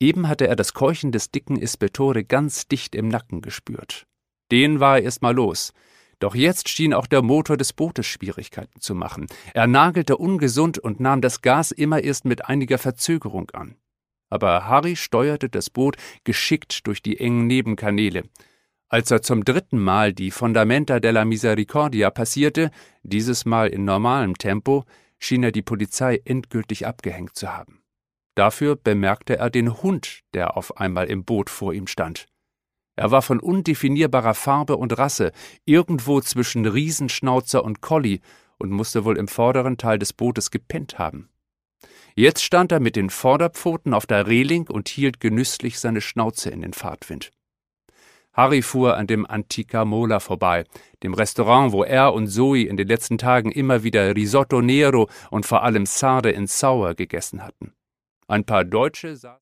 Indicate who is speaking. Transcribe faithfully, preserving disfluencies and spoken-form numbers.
Speaker 1: Eben hatte er das Keuchen des dicken Ispettore ganz dicht im Nacken gespürt. Den war er erst mal los. Doch jetzt schien auch der Motor des Bootes Schwierigkeiten zu machen. Er nagelte ungesund und nahm das Gas immer erst mit einiger Verzögerung an. Aber Harry steuerte das Boot geschickt durch die engen Nebenkanäle. Als er zum dritten Mal die Fondamenta della Misericordia passierte, dieses Mal in normalem Tempo, schien er die Polizei endgültig abgehängt zu haben. Dafür bemerkte er den Hund, der auf einmal im Boot vor ihm stand. Er war von undefinierbarer Farbe und Rasse, irgendwo zwischen Riesenschnauzer und Collie und musste wohl im vorderen Teil des Bootes gepennt haben. Jetzt stand er mit den Vorderpfoten auf der Reling und hielt genüsslich seine Schnauze in den Fahrtwind. Harry fuhr an dem Antica Mola vorbei, dem Restaurant, wo er und Zoe in den letzten Tagen immer wieder Risotto Nero und vor allem Sarde in Sauer gegessen hatten. Ein paar Deutsche saßen